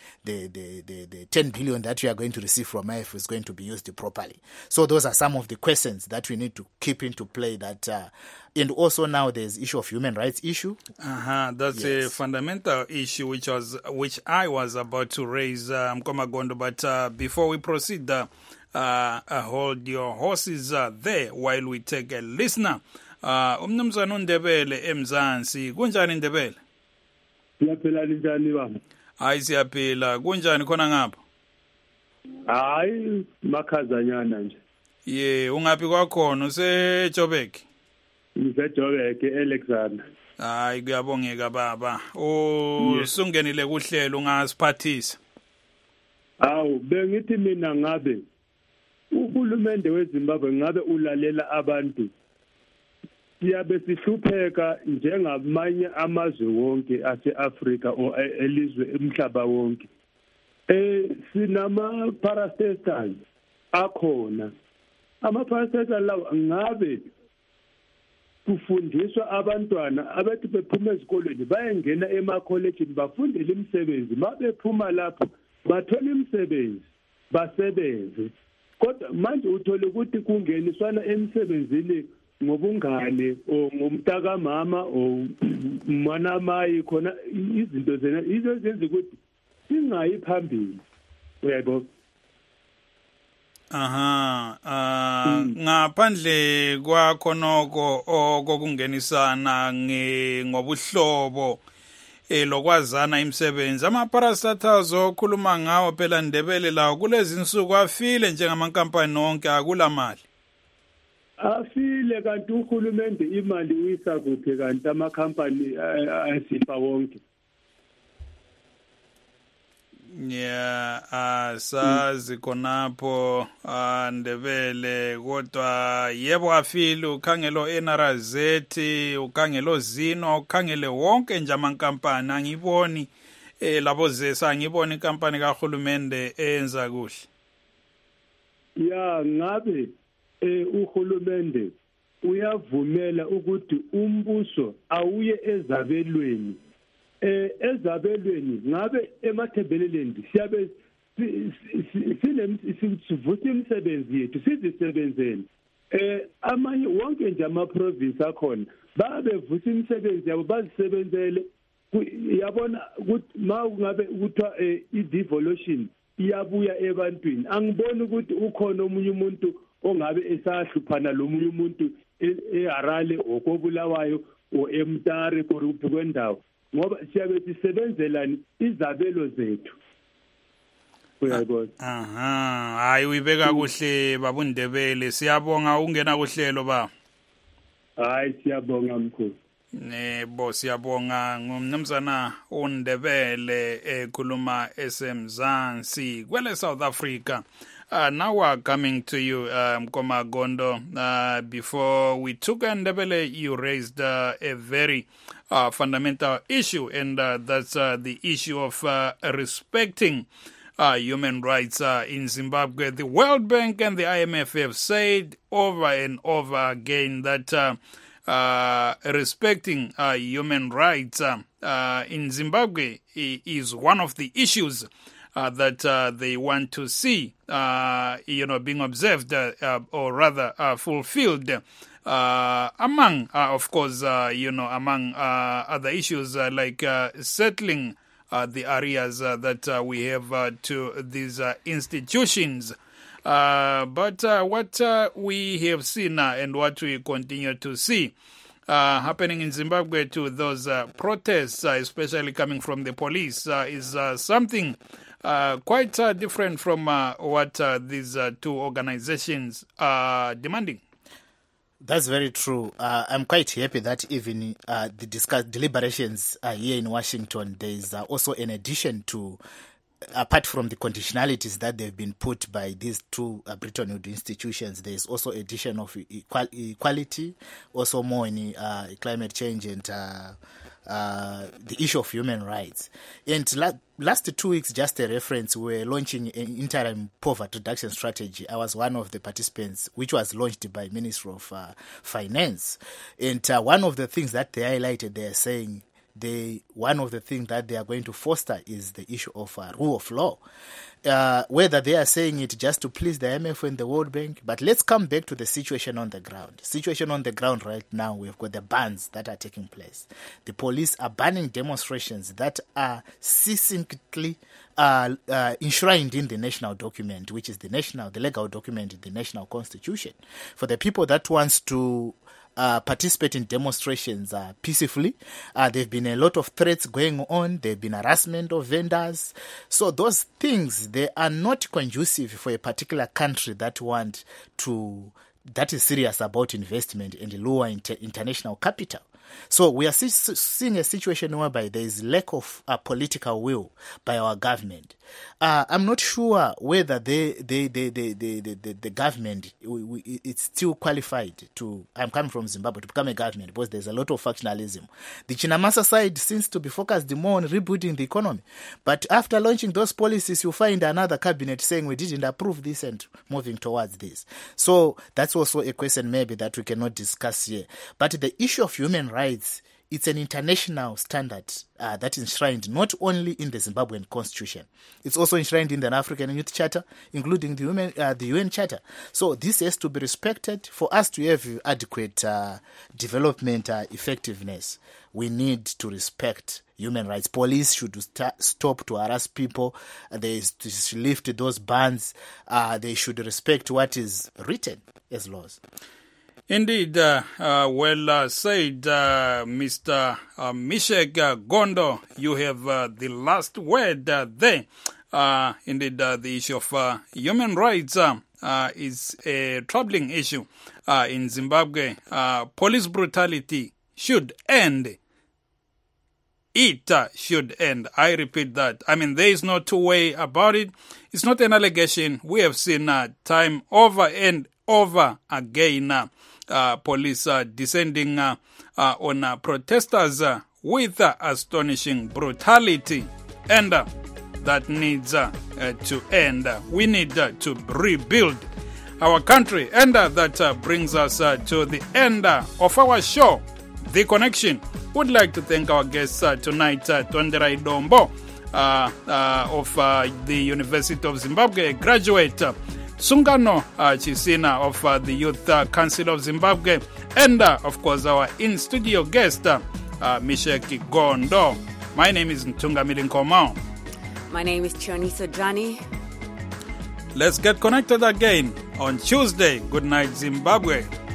10 billion that we are going to receive from IMF is going to be used properly? So those are some of the questions that we need to keep into play. That and also now there's issue of human rights issue. That's yes. A fundamental issue which I was about to raise, Mkomagondo. But before we proceed, hold your horses there while we take a listener. Umnumzana uNdebele eMzansi, kunjani Ndebele? Siyaphila njani baba? Hayi siyaphila, kunjani khona ngapha? Hayi makhazanyana nje. Ungaphi kwakhona useJoburg? NgiseJoburg eAlexander. Hayi kuyabongeka baba. Usungenile kuhlelo ungasiphathisa. Awu bengithi mina ngabe uhulumende weZimbabwe ngabe ulalela abantu. Siyabe sihlupheka njengamanye amazwe wonke ase-Afrika elizwe emhlaba wonke. Sinama parastatals akhona. Ama parastatals lawo ngabe kufundiswa abantwana abathi bephuma ezikolweni bayengena ema-collegeini bafundele imisebenzi, mabephuma lapho bathola imisebenzi basebenze. Kodwa manje uthola ukuthi kungeniswana emsebenzini ngobungane o ngomntaka mama o mwana mayi khona izinto zena izenze ukuthi singayi phambili. Uyayibona? Ngaphandle kwakho noko okungenisana ngobuhlobo lokwazana imisebenzi, ama-parastatals okhuluma ngawo phela Ndebele lawo kulezi nsuku afile njengamankampani onke, akula mali. Afile kanti uhulumende imali uyisa kuphi kanti amakhampani asifa wonke? Sazi khonapho Ndebele, kodwa yebo afile. Ukhangelo NRZ, ukhangelo Zino, ukhangele wonke nje amankampani, angiboni labo zesa, angiboni inkampani kahulumende enza kuhle. Ngabe uhulumende uyavumela ukuthi umbuso awuye ezabelweni? Ezabelweni ngabe emathebelelendi siyabe sivusa imisebenzi yethu sizisebenzele. Amanye wonke nje ama-province akhona babevusa imisebenzi yabo bazisebenzele. Yabona ukuthi ngabe kuthiwa i-devolution iyabuya ebantwini, angiboni ukuthi ukhona omunye umuntu ongabe esahluphana lomunye umuntu eHarare okobulawayo oMtare koruphi kwendawo ngoba siyabe sisebenzelani izabelo zethu. Uyabona. Hayi uyibeka kuhle babundebele, siyabonga ungena kuhlelo ba. Hayi siyabonga mkhulu. Nebo siyabonga ngumnumzana uNdebele ekhuluma esemzansi kwele South Africa. Now we're coming to you, Mkoma Gondo. Before we took Ndebele, you raised a very fundamental issue, and that's the issue of respecting human rights in Zimbabwe. The World Bank and the IMF have said over and over again that respecting human rights in Zimbabwe is one of the issues that they want to see, being observed or rather fulfilled among, of course, among other issues like settling the areas that we have to these institutions. But what we have seen and what we continue to see happening in Zimbabwe to those protests, especially coming from the police, is something quite different from what these two organizations are demanding. That's very true. I'm quite happy that even the deliberations here in Washington, there is also an addition to, apart from the conditionalities that they've been put by these two Bretton Woods institutions, there is also addition of equality, also more in climate change and the issue of human rights. And last 2 weeks, just a reference, we were launching an interim poverty reduction strategy. I was one of the participants, which was launched by Ministry of Finance. And one of the things that they highlighted, they are saying one of the things that they are going to foster is the issue of rule of law. Whether they are saying it just to please the IMF and the World Bank, but let's come back to the situation on the ground. Situation on the ground right now, we've got the bans that are taking place. The police are banning demonstrations that are succinctly enshrined in the national document, which is the legal document in the national constitution. For the people that wants to participate in demonstrations peacefully. There have been a lot of threats going on. There have been harassment of vendors. So those things, they are not conducive for a particular country that is serious about investment and lure international capital. So we are seeing a situation whereby there is lack of political will by our government. I'm not sure whether the government it's still qualified to. I'm coming from Zimbabwe to become a government because there's a lot of factionalism. The Chinamasa side seems to be focused more on rebooting the economy, but after launching those policies, you find another cabinet saying we didn't approve this and moving towards this. So that's also a question maybe that we cannot discuss here. But the issue of human rights, it's an international standard that is enshrined not only in the Zimbabwean constitution, it's also enshrined in the African Youth Charter, including the UN Charter. So this has to be respected. For us to have adequate development effectiveness, we need to respect human rights. Police should stop to harass people. They should lift those bans. They should respect what is written as laws. Indeed, well said, Mr. Mishek Gondo. You have the last word there. Indeed, the issue of human rights is a troubling issue in Zimbabwe. Police brutality should end. It should end. I repeat that. I mean, there is no two way about it. It's not an allegation. We have seen time over and over again. Police descending on protesters with astonishing brutality, and that needs to end. We need to rebuild our country, and that brings us to the end of our show, The Connection. Would like to thank our guests tonight, Tonderai Dombo of the University of Zimbabwe, graduate, Sungano Chisina of the Youth Council of Zimbabwe, and of course our in-studio guest, Mishek Gondo. My name is Ntunga Milinkomao. My name is Chionisa Jani. Let's get connected again on Tuesday. Good night, Zimbabwe.